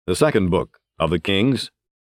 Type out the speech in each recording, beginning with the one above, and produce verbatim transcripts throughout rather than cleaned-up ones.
The second book of the Kings,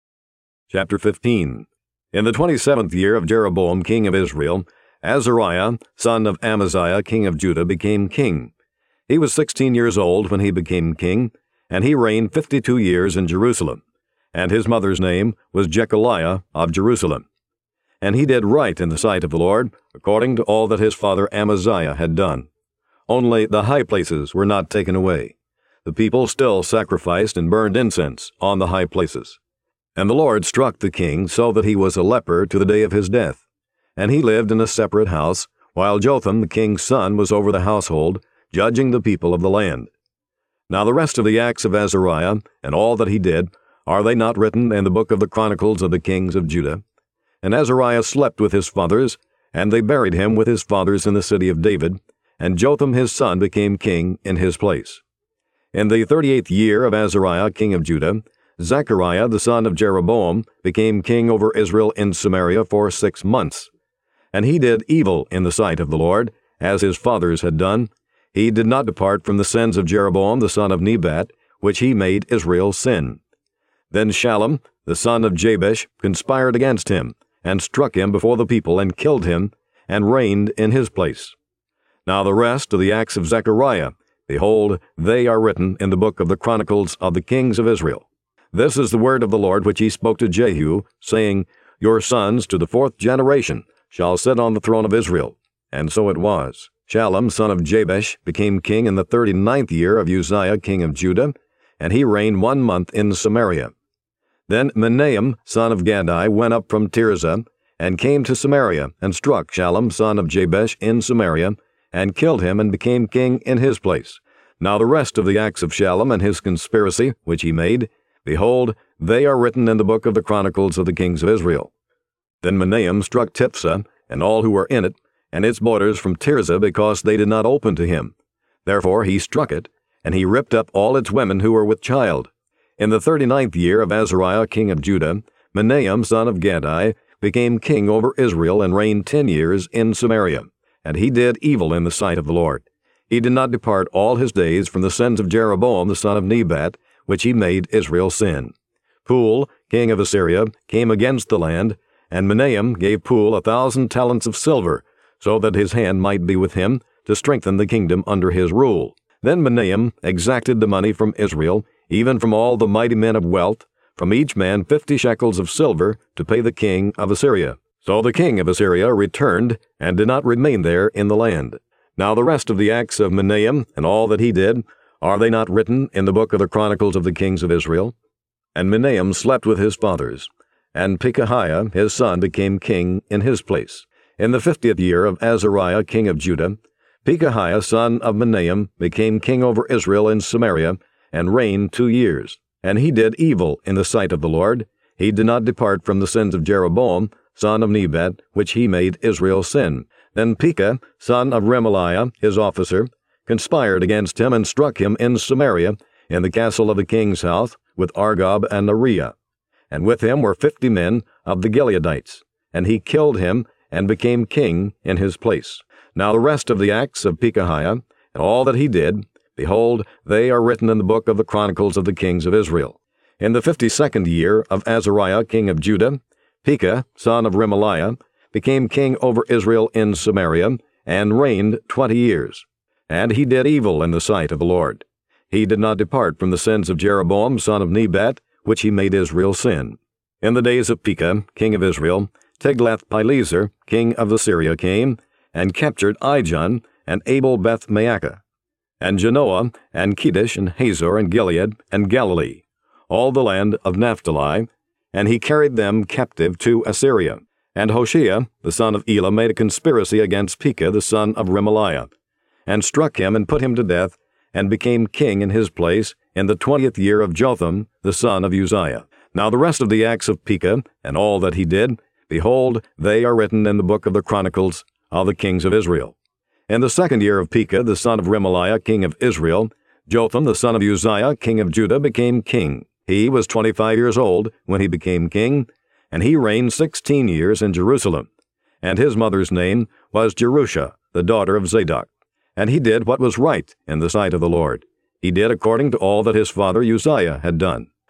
chapter fifteen. In the twenty-seventh year of Jeroboam king of Israel, Azariah, son of Amaziah king of Judah, became king. He was sixteen years old when he became king, and he reigned fifty-two years in Jerusalem. And his mother's name was Jechaliah of Jerusalem. And he did right in the sight of the Lord, according to all that his father Amaziah had done. Only the high places were not taken away. The people still sacrificed and burned incense on the high places. And the Lord struck the king so that he was a leper to the day of his death. And he lived in a separate house, while Jotham the king's son was over the household, judging the people of the land. Now the rest of the acts of Azariah, and all that he did, are they not written in the book of the Chronicles of the kings of Judah? And Azariah slept with his fathers, and they buried him with his fathers in the city of David, and Jotham his son became king in his place. In the thirty-eighth year of Azariah king of Judah, Zechariah the son of Jeroboam became king over Israel in Samaria for six months. And he did evil in the sight of the Lord, as his fathers had done. He did not depart from the sins of Jeroboam the son of Nebat, which he made Israel sin. Then Shallum the son of Jabesh conspired against him, and struck him before the people, and killed him, and reigned in his place. Now the rest of the acts of Zechariah, behold, they are written in the book of the Chronicles of the kings of Israel. This is the word of the Lord which he spoke to Jehu, saying, Your sons to the fourth generation shall sit on the throne of Israel. And so it was. Shallum son of Jabesh became king in the thirty-ninth year of Uzziah king of Judah, and he reigned one month in Samaria. Then Menahem son of Gadi went up from Tirzah, and came to Samaria, and struck Shallum son of Jabesh in Samaria, and killed him, and became king in his place. Now the rest of the acts of Shallum and his conspiracy, which he made, behold, they are written in the book of the Chronicles of the kings of Israel. Then Menahem struck Tiphsah, and all who were in it, and its borders from Tirzah, because they did not open to him. Therefore he struck it, and he ripped up all its women who were with child. In the thirty-ninth year of Azariah king of Judah, Menahem son of Gadi became king over Israel, and reigned ten years in Samaria. And he did evil in the sight of the Lord. He did not depart all his days from the sins of Jeroboam the son of Nebat, which he made Israel sin. Pul, king of Assyria, came against the land, and Menahem gave Pul a thousand talents of silver, so that his hand might be with him, to strengthen the kingdom under his rule. Then Menahem exacted the money from Israel, even from all the mighty men of wealth, from each man fifty shekels of silver, to pay the king of Assyria. So the king of Assyria returned, and did not remain there in the land. Now the rest of the acts of Menahem, and all that he did, are they not written in the book of the Chronicles of the kings of Israel? And Menahem slept with his fathers, and Pekahiah his son became king in his place. In the fiftieth year of Azariah king of Judah, Pekahiah son of Menahem became king over Israel in Samaria, and reigned two years. And he did evil in the sight of the Lord. He did not depart from the sins of Jeroboam son of Nebat, which he made Israel sin. Then Pekah son of Remaliah his officer conspired against him, and struck him in Samaria, in the castle of the king's house, with Argob and Neriah. And with him were fifty men of the Gileadites. And he killed him, and became king in his place. Now the rest of the acts of Pekahiah, and all that he did, behold, they are written in the book of the Chronicles of the kings of Israel. In the fifty-second year of Azariah king of Judah, Pekah son of Remaliah became king over Israel in Samaria, and reigned twenty years. And he did evil in the sight of the Lord. He did not depart from the sins of Jeroboam son of Nebat, which he made Israel sin. In the days of Pekah king of Israel, Tiglath-Pileser king of Assyria came, and captured Ijon, and Abel-Beth-Maacah, and Genoa, and Kedesh, and Hazor, and Gilead, and Galilee, all the land of Naphtali, and he carried them captive to Assyria. And Hoshea the son of Elah made a conspiracy against Pekah the son of Remaliah, and struck him, and put him to death, and became king in his place in the twentieth year of Jotham the son of Uzziah. Now the rest of the acts of Pekah, and all that he did, behold, they are written in the book of the Chronicles of the kings of Israel. In the second year of Pekah the son of Remaliah king of Israel, Jotham the son of Uzziah king of Judah became king. He was twenty-five years old when he became king, and he reigned sixteen years in Jerusalem. And his mother's name was Jerusha, the daughter of Zadok. And he did what was right in the sight of the Lord. He did according to all that his father Uzziah had done.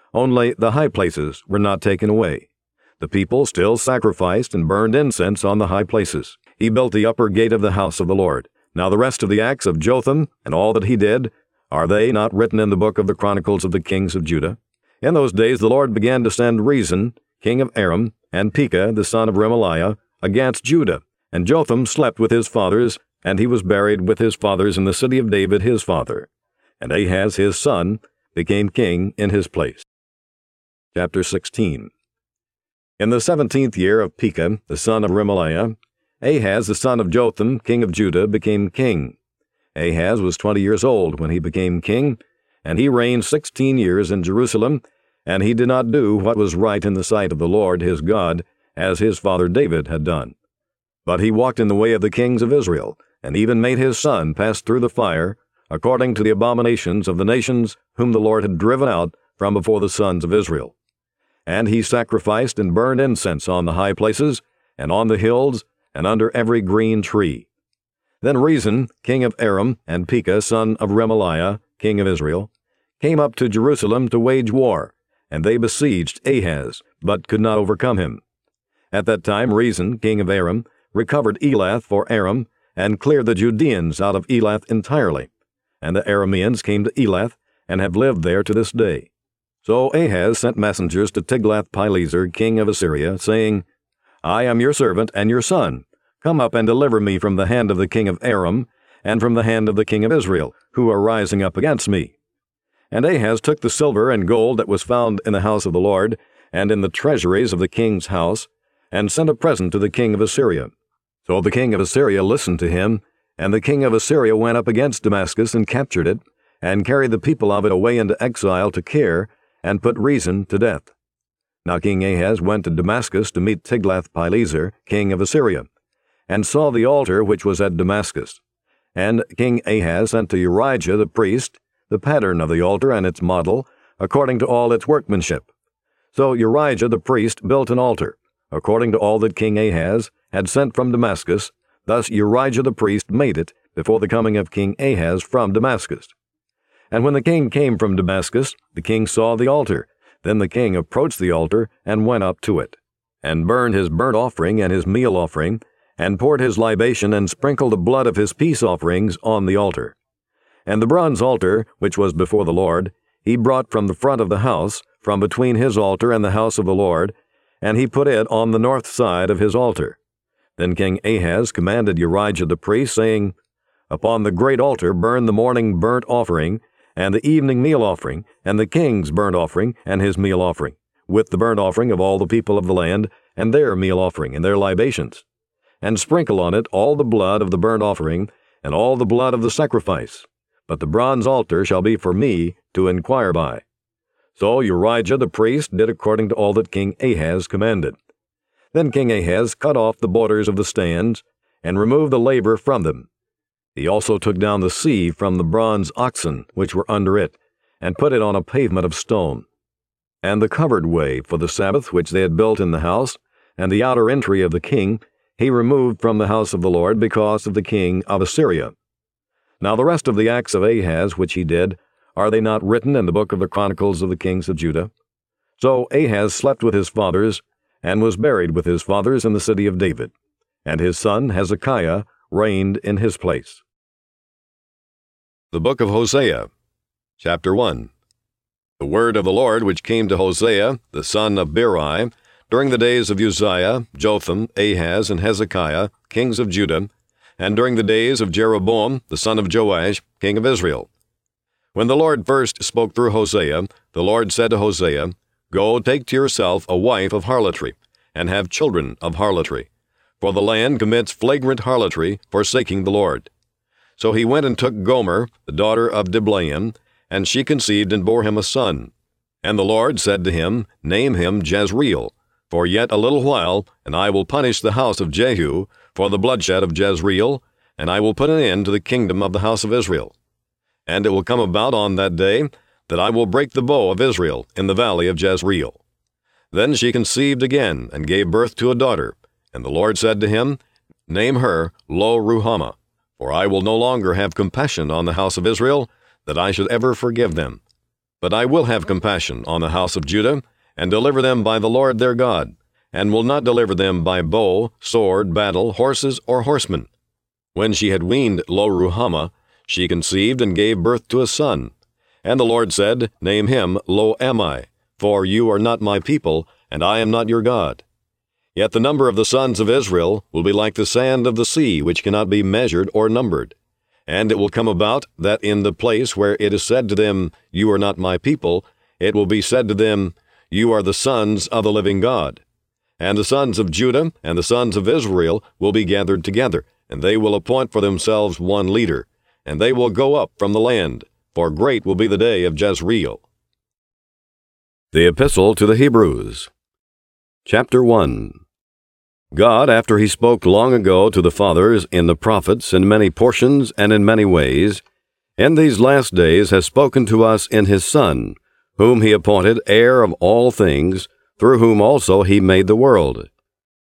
only the high places were not taken away. The people still sacrificed and burned incense on the high places. He built the upper gate of the house of the Lord. Now the rest of the acts of Jotham, and all that he did, are they not written in the book of the Chronicles of the kings of Judah? In those days the Lord began to send Rezin, king of Aram, and Pekah, the son of Remaliah, against Judah. And Jotham slept with his fathers, and he was buried with his fathers in the city of David his father. And Ahaz his son became king in his place. Chapter sixteen. In the seventeenth year of Pekah, the son of Remaliah, Ahaz the son of Jotham, king of Judah, became king. Ahaz was twenty years old when he became king, and he reigned sixteen years in Jerusalem, and he did not do what was right in the sight of the Lord his God, as his father David had done. But he walked in the way of the kings of Israel, and even made his son pass through the fire, according to the abominations of the nations whom the Lord had driven out from before the sons of Israel. And he sacrificed and burned incense on the high places, and on the hills, and under every green tree. Then Rezin, king of Aram, and Pekah, son of Remaliah, king of Israel, came up to Jerusalem to wage war, and they besieged Ahaz, but could not overcome him. At that time Rezin, king of Aram, recovered Elath for Aram, and cleared the Judeans out of Elath entirely. And the Arameans came to Elath, and have lived there to this day. So Ahaz sent messengers to Tiglath-Pileser, king of Assyria, saying, I am your servant and your son. Come up and deliver me from the hand of the king of Aram, and from the hand of the king of Israel, who are rising up against me. And Ahaz took the silver and gold that was found in the house of the Lord, and in the treasuries of the king's house, and sent a present to the king of Assyria. So the king of Assyria listened to him, and the king of Assyria went up against Damascus and captured it, and carried the people of it away into exile to Kir, and put Rezin to death. Now King Ahaz went to Damascus to meet Tiglath-Pileser, king of Assyria, and saw the altar which was at Damascus. And King Ahaz sent to Urijah the priest the pattern of the altar and its model, according to all its workmanship. So Urijah the priest built an altar, according to all that King Ahaz had sent from Damascus. Thus Urijah the priest made it before the coming of King Ahaz from Damascus. And when the king came from Damascus, the king saw the altar. Then the king approached the altar, and went up to it, and burned his burnt offering and his meal offering, and poured his libation, and sprinkled the blood of his peace offerings on the altar. And the bronze altar, which was before the Lord, he brought from the front of the house, from between his altar and the house of the Lord, and he put it on the north side of his altar. Then King Ahaz commanded Urijah the priest, saying, Upon the great altar burn the morning burnt offering, and the evening meal offering, and the king's burnt offering, and his meal offering, with the burnt offering of all the people of the land, and their meal offering, and their libations. And sprinkle on it all the blood of the burnt offering, and all the blood of the sacrifice. But the bronze altar shall be for me to inquire by. So Urijah the priest did according to all that King Ahaz commanded. Then King Ahaz cut off the borders of the stands, and removed the laver from them. He also took down the sea from the bronze oxen which were under it, and put it on a pavement of stone. And the covered way for the Sabbath which they had built in the house, and the outer entry of the king, he removed from the house of the Lord because of the king of Assyria. Now the rest of the acts of Ahaz which he did, are they not written in the book of the Chronicles of the kings of Judah? So Ahaz slept with his fathers, and was buried with his fathers in the city of David, and his son Hezekiah reigned in his place. The book of Hosea, chapter one. The word of the Lord which came to Hosea, the son of Beeri, during the days of Uzziah, Jotham, Ahaz, and Hezekiah, kings of Judah, and during the days of Jeroboam, the son of Joash, king of Israel. When the Lord first spoke through Hosea, the Lord said to Hosea, Go, take to yourself a wife of harlotry, and have children of harlotry. For the land commits flagrant harlotry, forsaking the Lord. So he went and took Gomer, the daughter of Diblaim, and she conceived and bore him a son. And the Lord said to him, Name him Jezreel, for yet a little while, and I will punish the house of Jehu for the bloodshed of Jezreel, and I will put an end to the kingdom of the house of Israel. And it will come about on that day that I will break the bow of Israel in the valley of Jezreel. Then she conceived again, and gave birth to a daughter. And the Lord said to him, Name her Lo-ruhamah, for I will no longer have compassion on the house of Israel, that I should ever forgive them. But I will have compassion on the house of Judah, and deliver them by the Lord their God, and will not deliver them by bow, sword, battle, horses, or horsemen. When she had weaned Lo-ruhamah, she conceived and gave birth to a son. And the Lord said, Name him Lo-ammi, for you are not my people, and I am not your God. Yet the number of the sons of Israel will be like the sand of the sea, which cannot be measured or numbered. And it will come about that in the place where it is said to them, You are not my people, it will be said to them, You are the sons of the living God. And the sons of Judah and the sons of Israel will be gathered together, and they will appoint for themselves one leader, and they will go up from the land, for great will be the day of Jezreel. The Epistle to the Hebrews, Chapter one. God, after he spoke long ago to the fathers in the prophets in many portions and in many ways, in these last days has spoken to us in his Son, whom he appointed heir of all things, through whom also he made the world.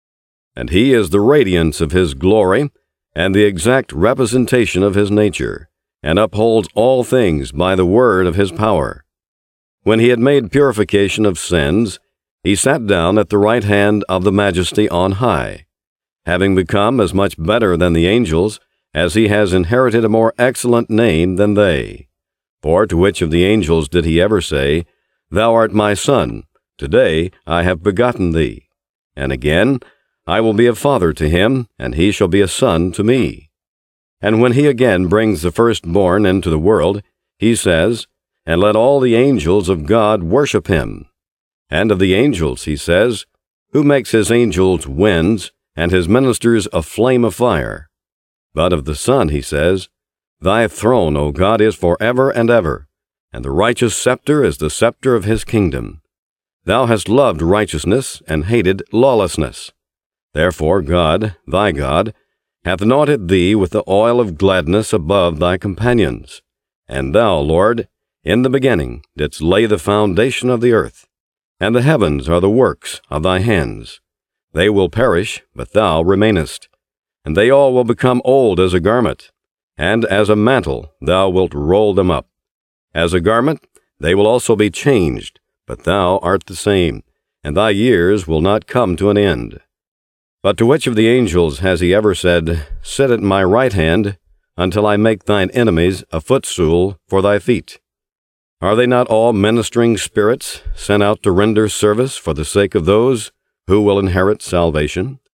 And he is the radiance of his glory, and the exact representation of his nature, and upholds all things by the word of his power. When he had made purification of sins, he sat down at the right hand of the Majesty on high, having become as much better than the angels, as he has inherited a more excellent name than they. For to which of the angels did he ever say, Thou art my son, today I have begotten thee? And again, I will be a father to him, and he shall be a son to me. And when he again brings the firstborn into the world, he says, And let all the angels of God worship him. And of the angels, he says, Who makes his angels winds, and his ministers a flame of fire? But of the Son, he says, Thy throne, O God, is forever and ever, and the righteous scepter is the scepter of his kingdom. Thou hast loved righteousness, and hated lawlessness. Therefore God, thy God, hath anointed thee with the oil of gladness above thy companions. And thou, Lord, in the beginning didst lay the foundation of the earth. And the heavens are the works of thy hands. They will perish, but thou remainest. And they all will become old as a garment, and as a mantle thou wilt roll them up. As a garment they will also be changed, but thou art the same, and thy years will not come to an end. But to which of the angels has he ever said, Sit at my right hand, until I make thine enemies a footstool for thy feet? Are they not all ministering spirits, sent out to render service for the sake of those who will inherit salvation?